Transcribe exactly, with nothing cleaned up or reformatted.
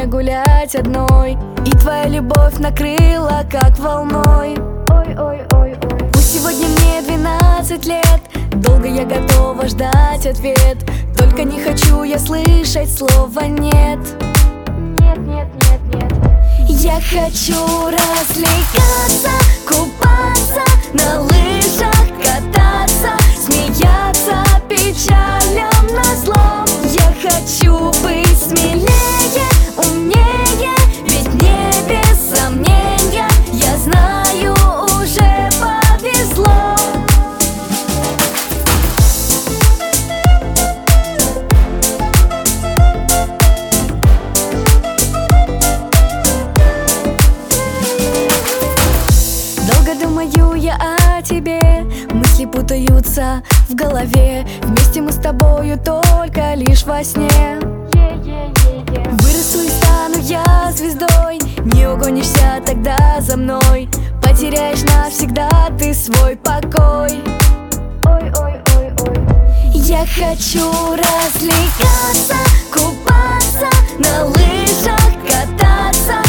гулять одной, и твоя любовь накрыла как волной. Ой-ой-ой-ой. Пусть сегодня мне двенадцать лет, долго я готова ждать ответ, только не хочу я слышать слова нет. Нет, нет, нет, нет. Я хочу развлекаться, купаться, на лыжах кататься, смеяться печалям назло. Я хочу быть смелее, умнее, ведь мне без сомнения, я знаю, уже повезло. Долго думаю я о тебе, мысли путаются в голове, вместе мы с тобою только лишь во сне. Вырасту и стану я звездой, не угонишься тогда за мной, потеряешь навсегда ты свой покой. Ой-ой-ой-ой. Я хочу развлекаться, купаться, на лыжах кататься,